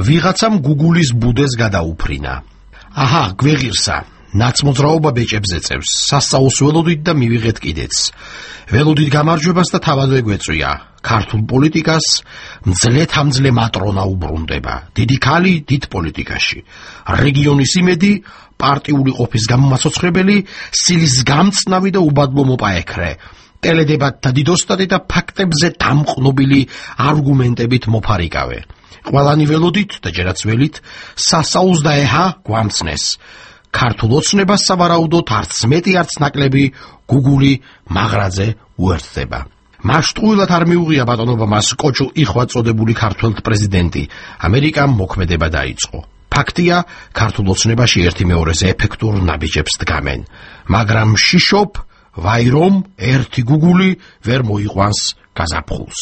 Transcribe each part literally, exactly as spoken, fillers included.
ვიღაცამ Google-ის ბუდეს გადაუფრინა. აჰა, გვეღირსა. ნაცმოძრაობა ბეჭებს ეწევს. სასწაულს ველოდით და მივიღეთ კიდეც. ველოდით გამარჯვებას და თავადვე გვეწვია. ქართულ პოლიტიკას მძლე-თამძლე მატრონა უბრუნდება. დიდი ქალი დიდ პოლიტიკაში. რეგიონის იმედი, პარტიული ყოფის გამომაცოცხლებელი, სილის გამწნავი და უბადლო მოპაექრე. ტელედებატთა დიდოსტატი და ფაქტებზე დამყნობილი არგუმენტებით მოფარიკავე. ყველანი ველოდით და ჯერაც ველით სასაულს და ეჰა გვამცნეს. ქართულ ოცნებას სავარაუდოდ არც მეტი არც ნაკლები გუგული მაღრაძე უერთდება. მასშტყუილად არ მიუღია ბატონობა მას კოჩუ იხვა წოდებული ქართველ პრეზიდენტი. ამერიკამ მოქმედება დაიწყო. ფაქტია, ქართულ ოცნებაში ერთი მეორეზე ეფექტურ ნაბიჯებს დგამენ. მაგრამ შიშობ, ვაირომ, ერთი გუგული ვერ მოიყვანს გაზაფხულს.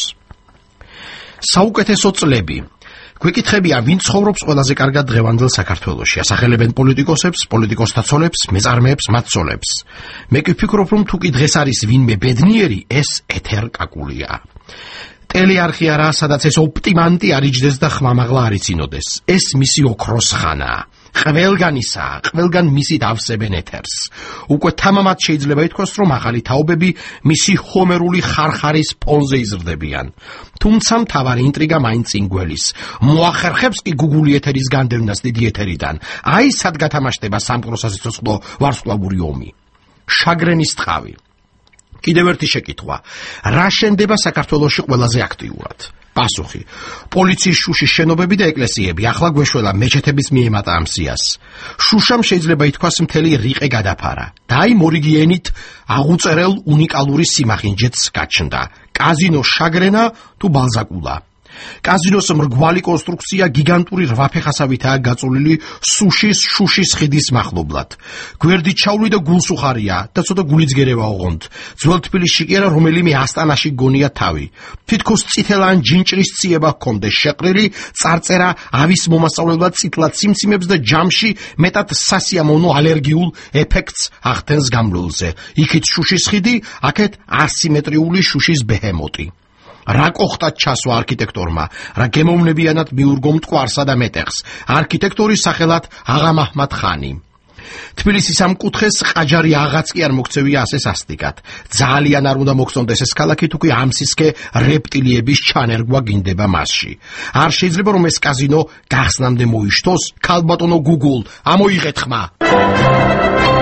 საუკეთესო წლები. გვეკითხებიან, ვინ ცხოვრობს ყველაზე კარგად დღევანდელ საქართველოში. ასახელებენ პოლიტიკოსებს, პოლიტიკოსთა ცოლებს, მეწარმეებს, მათ ცოლებს. მე კი ვფიქრობ, რომ თუ კი დღეს არის ვინმე ბედნიერი, ეს ეთერ კაკულია. ტელეარხი არა, სადაც ეს ოპტიმანტი არ იჯდეს და ხმამაღლა არ იცინოდეს. ეს მისი ოქროს ხანაა. ყველგანისა, ყველგან მისით ავსებენ ეთერს. უკვე თამამად შეიძლება ითქვას, რომ ახალი თაობები მისი ჰომერული ხარხარის ფონზე იზრდებიან. თუმცა მთავარი ინტრიგა მაინც ინგველის. მოახერხებს კი Google ეთერის განდევნას დიდი ეთერიდან. აი სად გათამაშდება სამყარო სასიცოცხლო ვარსკვლავური ომი. შაგრენის ტყავი. კიდევ ერთი შეკითხვა. რა შენდება საქართველოში ყველაზე აქტიურად? პასუხი. პოლიციის შუშის შენობები და ეკლესიები. ახლა გვეშველა მეჩეთების მიემატა ამ სიას. შუშამ შეიძლება ითქვას მთელი რიყე გადაფარა. და აი მორიგიანით აღუწერელ უნიკალური სიმახინჯეც გაჩნდა. კაზინო შაგრენა თუ ბალზაკულა. კაზინოს მრგვალი კონსტრუქცია გიგანტური რვაფეხასავითაა გაწოლილი სუშის შუშის ხიდის მახლობლად. გვერდით ჩავლი და გულს უხარია და ცოტა გულიც გერევა ოღონდ. ძველ თბილისში კი არა რომელიმე ასტანაში გონია თავი. თითქოს წითელან ჯინჭრის ციება ჰქონდეს შეყრილი, წარწერა ავის მომასწავლებლად წითლად სიმციმებს და ჯამში მეტად სასიამოვნო ალერგიულ ეფექტს ახდენს გამლულზე. იქით შუშის ხიდი, აქეთ ასიმეტრიული შუშის ბეჰემოტი. რა კოხტად ჩასვა არქიტექტორმა, რა გემოვნებიანად მიურგო მტკვარსა და მეტეხს, არქიტექტორის სახელად აღა მაჰმად ხანი. თბილისის ამ კუთხეს ყაჯარი აღაც კი არ მოქცევია ასე სასტიკად. ძალიან არ უნდა მოგწონდეს ეს ქალაქი, თუ კი ამსისკე რეპტილიების ჩანერგვა გინდება მასში. არ შეიძლება რომ ეს კაზინო გახსნამდე მოიშთოს, ქალბატონო Google, ამოიღეთ ხმა.